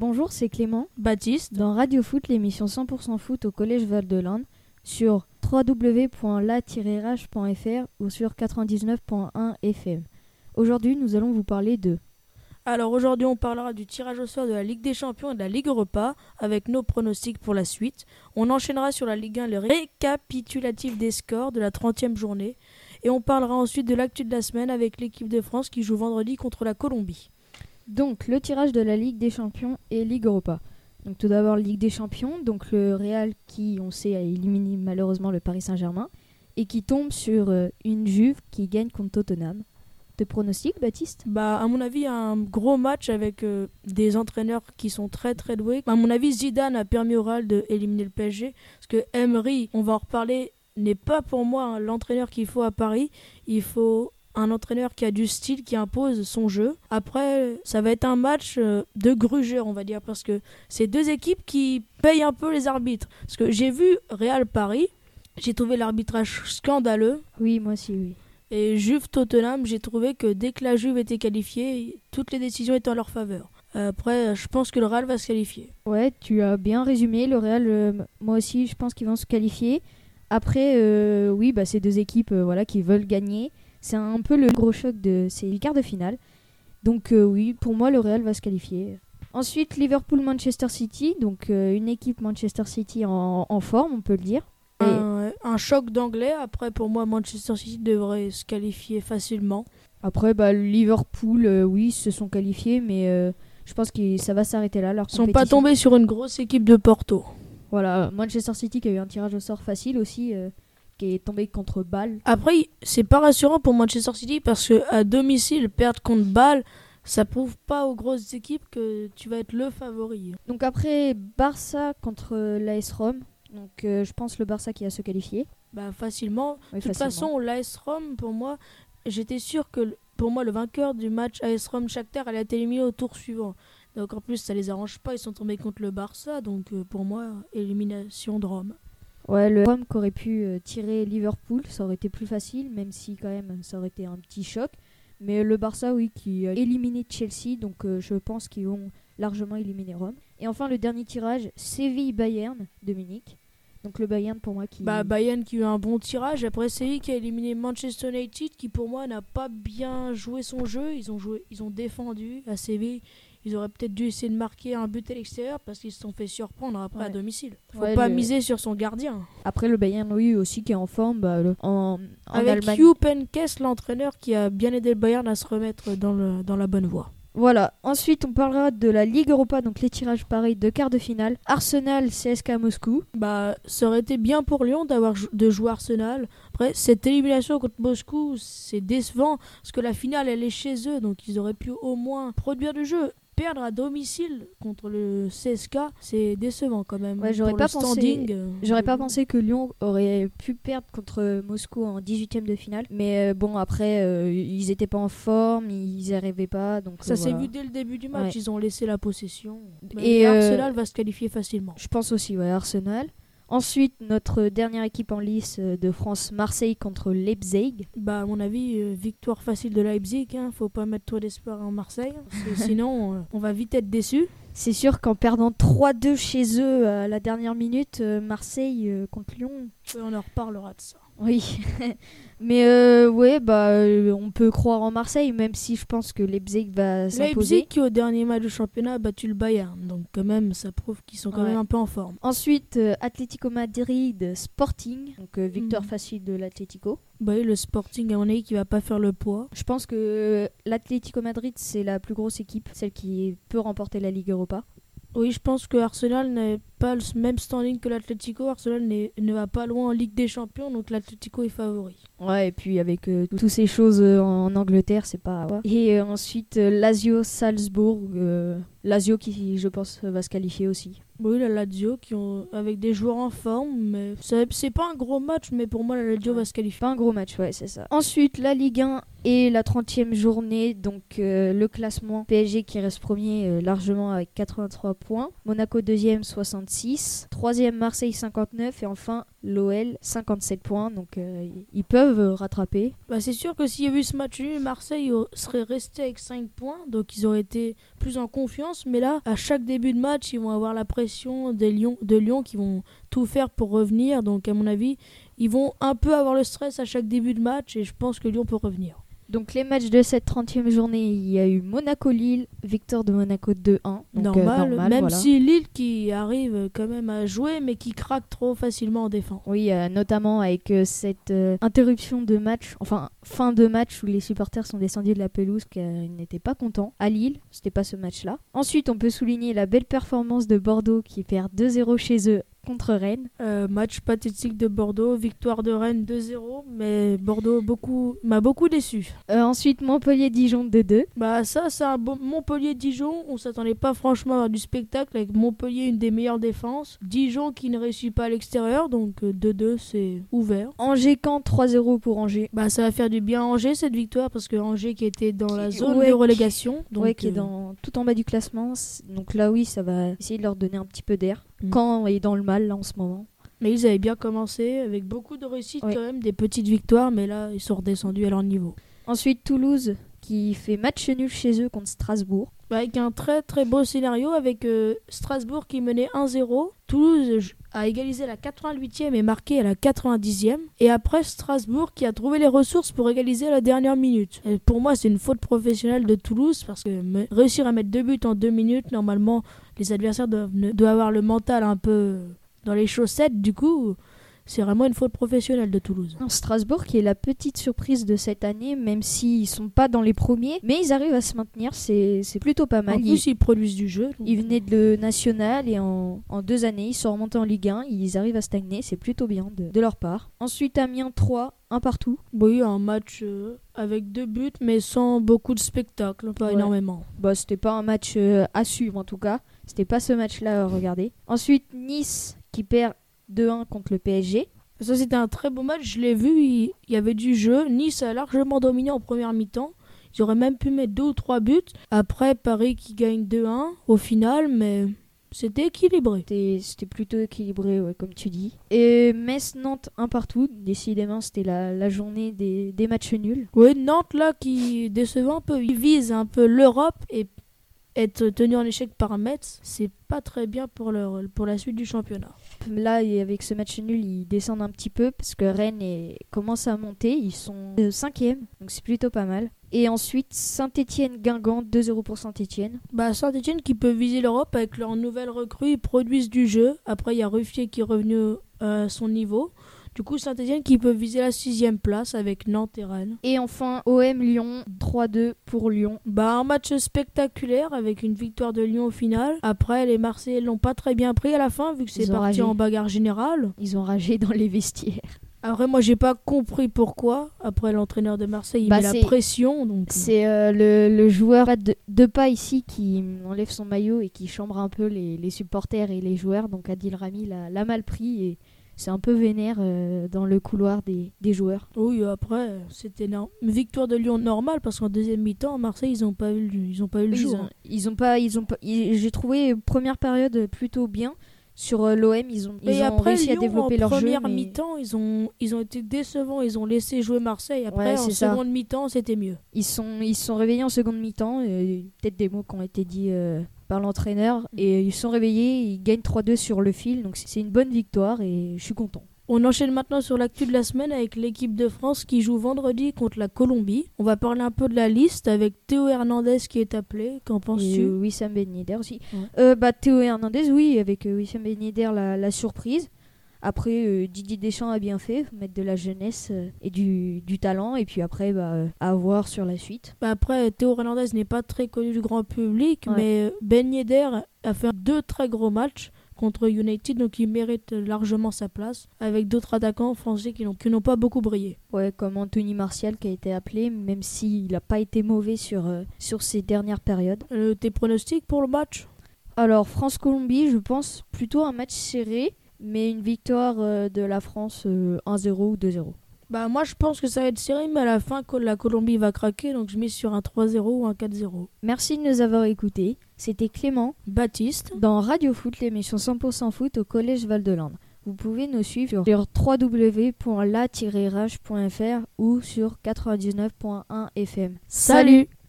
Bonjour, c'est Clément. Baptiste. Dans Radio Foot, l'émission 100% foot au Collège Val-de-Lande sur www.la-rh.fr ou sur 99.1 FM. Aujourd'hui, nous allons vous parler de... Alors aujourd'hui, on parlera du tirage au sort de la Ligue des Champions et de la Ligue Europa avec nos pronostics pour la suite. On enchaînera sur la Ligue 1 le récapitulatif des scores de la 30e journée. Et on parlera ensuite de l'actu de la semaine avec l'équipe de France qui joue vendredi contre la Colombie. Donc, le tirage de la Ligue des Champions et Ligue Europa. Donc, tout d'abord, Ligue des Champions, donc le Real qui, on sait, a éliminé malheureusement le Paris Saint-Germain et qui tombe sur une Juve qui gagne contre Tottenham. Tes pronostics, Baptiste ? À mon avis, un gros match avec des entraîneurs qui sont très très doués. À mon avis, Zidane a permis au Real d'éliminer le PSG parce que Emery, on va en reparler, n'est pas pour moi l'entraîneur qu'il faut à Paris. Il faut un entraîneur qui a du style, qui impose son jeu. Après, ça va être un match de grugeur, on va dire, parce que c'est deux équipes qui payent un peu les arbitres. Parce que j'ai vu Real Paris, j'ai trouvé l'arbitrage scandaleux. Oui, moi aussi, oui. Et Juve Tottenham, j'ai trouvé que dès que la Juve était qualifiée, toutes les décisions étaient en leur faveur. Après, je pense que le Real va se qualifier. Ouais, tu as bien résumé. Le Real, moi aussi, je pense qu'ils vont se qualifier. Après, ces deux équipes qui veulent gagner. C'est un peu le gros choc de ces quarts de finale. Donc oui, pour moi, le Real va se qualifier. Ensuite, Liverpool-Manchester City. Donc une équipe Manchester City en forme, on peut le dire. Un choc d'anglais. Après, pour moi, Manchester City devrait se qualifier facilement. Après, Liverpool, oui, se sont qualifiés, mais je pense que ça va s'arrêter là. Leur compétition. Ils ne sont pas tombés sur une grosse équipe de Porto. Voilà, Manchester City qui a eu un tirage au sort facile aussi, qui est tombé contre Bâle. Après, c'est pas rassurant pour Manchester City parce qu'à domicile, perdre contre Bâle, ça prouve pas aux grosses équipes que tu vas être le favori. Donc après, Barça contre l'AS Rome. Donc je pense le Barça qui a se qualifié. Facilement. Oui, de toute façon, l'AS Rome, pour moi, j'étais sûr que pour moi, le vainqueur du match AS Rome-Shakhtar allait être éliminé au tour suivant. Donc en plus, ça les arrange pas, ils sont tombés contre le Barça. Donc pour moi, élimination de Rome. Ouais, le Rome qui aurait pu tirer Liverpool, ça aurait été plus facile, même si quand même ça aurait été un petit choc. Mais le Barça, oui, qui a éliminé Chelsea, donc je pense qu'ils vont largement éliminer Rome. Et enfin, le dernier tirage, Séville-Bayern de Munich. Donc le Bayern pour moi qui... Bayern qui a eu un bon tirage. Après, Séville qui a éliminé Manchester United, qui pour moi n'a pas bien joué son jeu. Ils ont défendu à Séville. Ils auraient peut-être dû essayer de marquer un but à l'extérieur parce qu'ils se sont fait surprendre après à domicile. Faut pas miser sur son gardien. Après le Bayern, oui, aussi qui est en forme en avec Allemagne. Jupp Heynckes, l'entraîneur qui a bien aidé le Bayern à se remettre dans la bonne voie. Voilà, ensuite on parlera de la Ligue Europa, donc les tirages pareils de quart de finale. Arsenal, CSKA Moscou. Ça aurait été bien pour Lyon de jouer Arsenal. Après, cette élimination contre Moscou, c'est décevant parce que la finale, elle est chez eux, donc ils auraient pu au moins produire du jeu. Perdre à domicile contre le CSKA, c'est décevant quand même. Ouais, j'aurais pas pensé que Lyon aurait pu perdre contre Moscou en 18e de finale. Mais après, ils étaient pas en forme, ils n'y arrivaient pas. Donc, ça s'est vu dès le début du match, ils ont laissé la possession. Et Arsenal va se qualifier facilement. Je pense aussi, Arsenal. Ensuite, notre dernière équipe en lice de France, Marseille contre Leipzig. À mon avis, victoire facile de Leipzig. Faut pas mettre trop d'espoir en Marseille. Sinon, on va vite être déçus. C'est sûr qu'en perdant 3-2 chez eux à la dernière minute, Marseille contre Lyon... on en reparlera de ça. Oui, mais on peut croire en Marseille, même si je pense que Leipzig va s'imposer. Leipzig qui au dernier match du championnat a battu le Bayern, donc quand même ça prouve qu'ils sont quand même un peu en forme. Ensuite, Atlético Madrid Sporting, donc victoire facile de l'Atlético. Le Sporting à mon avis qui va pas faire le poids. Je pense que l'Atlético Madrid c'est la plus grosse équipe, celle qui peut remporter la Ligue Europa. Oui, je pense que Arsenal n'a pas le même standing que l'Atlético. Arsenal ne va pas loin en Ligue des Champions, donc l'Atlético est favori. Ouais, et puis avec toutes ces choses en Angleterre, c'est pas... Ouais. Et ensuite, Lazio Salzbourg. Lazio qui, je pense, va se qualifier aussi. Oui, la Lazio avec des joueurs en forme, mais c'est pas un gros match, mais pour moi la Lazio va se qualifier. Pas un gros match, ouais, c'est ça. Ensuite, la Ligue 1 et la 30e journée, donc le classement PSG qui reste premier largement avec 83 points, Monaco deuxième 66, troisième Marseille 59 et enfin l'OL 57 points, donc ils peuvent rattraper. Bah, c'est sûr que s'il y avait eu ce match nul, Marseille serait resté avec 5 points, donc ils auraient été plus en confiance, mais là, à chaque début de match, ils vont avoir la pression de Lyon qui vont tout faire pour revenir, donc à mon avis, ils vont un peu avoir le stress à chaque début de match et je pense que Lyon peut revenir. Donc les matchs de cette 30e journée, il y a eu Monaco-Lille, victoire de Monaco 2-1. Donc, normal, même voilà. si Lille qui arrive quand même à jouer mais qui craque trop facilement en défense. Oui, notamment avec cette interruption de match, enfin fin de match où les supporters sont descendus de la pelouse car ils n'étaient pas contents. À Lille, c'était pas ce match-là. Ensuite, on peut souligner la belle performance de Bordeaux qui perd 2-0 chez eux contre Rennes. Match pathétique de Bordeaux, victoire de Rennes 2-0, mais Bordeaux m'a beaucoup déçu. Ensuite, Montpellier-Dijon 2-2. Bah ça, c'est un bon Montpellier-Dijon, on s'attendait pas franchement à avoir du spectacle avec Montpellier, une des meilleures défenses. Dijon qui ne réussit pas à l'extérieur, donc 2-2, c'est ouvert. Angers-Caen 3-0 pour Angers. Bah ça va faire du bien à Angers cette victoire, parce que Angers qui était dans la zone de relégation. Donc, qui est tout en bas du classement, donc là oui, ça va essayer de leur donner un petit peu d'air. Caen est dans le mal là en ce moment. Mais ils avaient bien commencé avec beaucoup de réussite quand même, des petites victoires, mais là ils sont redescendus à leur niveau. Ensuite Toulouse qui fait match nul chez eux contre Strasbourg. Avec un très très beau scénario avec Strasbourg qui menait 1-0. Toulouse a égalisé à la 88e et marqué à la 90e. Et après Strasbourg qui a trouvé les ressources pour égaliser à la dernière minute. Et pour moi c'est une faute professionnelle de Toulouse parce que réussir à mettre 2 buts en 2 minutes, normalement les adversaires doivent avoir le mental un peu dans les chaussettes. Du coup, c'est vraiment une faute professionnelle de Toulouse. Strasbourg qui est la petite surprise de cette année, même s'ils sont pas dans les premiers, mais ils arrivent à se maintenir, c'est plutôt pas mal. En plus, ils produisent du jeu. Ils venaient de national et en 2 années, ils sont remontés en Ligue 1, ils arrivent à stagner, c'est plutôt bien de leur part. Ensuite, Amiens 3, 1 partout. Oui, un match avec 2 buts, mais sans beaucoup de spectacle, pas énormément. Bah, c'était pas un match à suivre en tout cas, c'était pas ce match-là à regarder. Ensuite, Nice qui perd 2-1 contre le PSG. Ça c'était un très beau match, je l'ai vu, il y avait du jeu. Nice a largement dominé en première mi-temps. Ils auraient même pu mettre 2 ou 3 buts. Après Paris qui gagne 2-1 au final, mais c'était équilibré. C'était plutôt équilibré, ouais, comme tu dis. Et Metz-Nantes 1 partout. Décidément, c'était la journée des matchs nuls. Oui, Nantes là qui décevant un peu. Ils visent un peu l'Europe et être tenu en échec par Metz, c'est pas très bien pour la suite du championnat. Là, avec ce match nul, ils descendent un petit peu parce que Rennes commence à monter. Ils sont 5e, donc c'est plutôt pas mal. Et ensuite, Saint-Étienne-Guingamp, 2-0 pour Saint-Étienne. Bah, Saint-Étienne qui peut viser l'Europe avec leur nouvelle recrue, ils produisent du jeu. Après, il y a Ruffier qui est revenu à son niveau. Du coup, Saint-Étienne qui peut viser la 6e place avec Nantes et Rennes. Et enfin, OM-Lyon, 3-2 pour Lyon. Bah, un match spectaculaire avec une victoire de Lyon au final. Après, les Marseillais l'ont pas très bien pris à la fin vu que c'est parti en bagarre générale. Ils ont ragé dans les vestiaires. Après, moi, j'ai pas compris pourquoi. Après, l'entraîneur de Marseille, il met la pression. Donc... C'est le joueur de pas ici qui enlève son maillot et qui chambre un peu les supporters et les joueurs. Donc Adil Rami l'a mal pris et c'est un peu vénère dans le couloir des joueurs. Oui, après, c'était une victoire de Lyon normale parce qu'en deuxième mi-temps, à Marseille, ils n'ont pas eu le jour. J'ai trouvé première période plutôt bien. Sur l'OM, ils ont réussi à développer leur jeu. En première mi-temps, ils ont été décevants. Ils ont laissé jouer Marseille. Après, en seconde mi-temps, c'était mieux. Ils sont réveillés en seconde mi-temps. Peut-être des mots qui ont été dits par l'entraîneur. Et ils sont réveillés. Ils gagnent 3-2 sur le fil. Donc c'est une bonne victoire et je suis content. On enchaîne maintenant sur l'actu de la semaine avec l'équipe de France qui joue vendredi contre la Colombie. On va parler un peu de la liste avec Théo Hernandez qui est appelé. Qu'en penses-tu ? Wissam Ben Yedder aussi. Théo Hernandez, oui, avec Wissam Ben Yedder, la surprise. Après, Didier Deschamps a bien fait, mettre de la jeunesse et du talent. Et puis après, à voir sur la suite. Après, Théo Hernandez n'est pas très connu du grand public, mais Ben Yedder a fait 2 très gros matchs contre United, donc il mérite largement sa place, avec d'autres attaquants français qui n'ont pas beaucoup brillé. Ouais, comme Anthony Martial qui a été appelé, même s'il n'a pas été mauvais sur ces dernières périodes. Tes pronostics pour le match ? Alors, France-Colombie, je pense plutôt un match serré, mais une victoire de la France 1-0 ou 2-0. Bah moi je pense que ça va être serré, mais à la fin la Colombie va craquer, donc je mise sur un 3-0 ou un 4-0. Merci de nous avoir écoutés. C'était Clément Baptiste. dans Radio Foot, l'émission 100% foot au Collège Val-de-Lande. Vous pouvez nous suivre sur www.la-rage.fr ou sur 99.1 FM. Salut.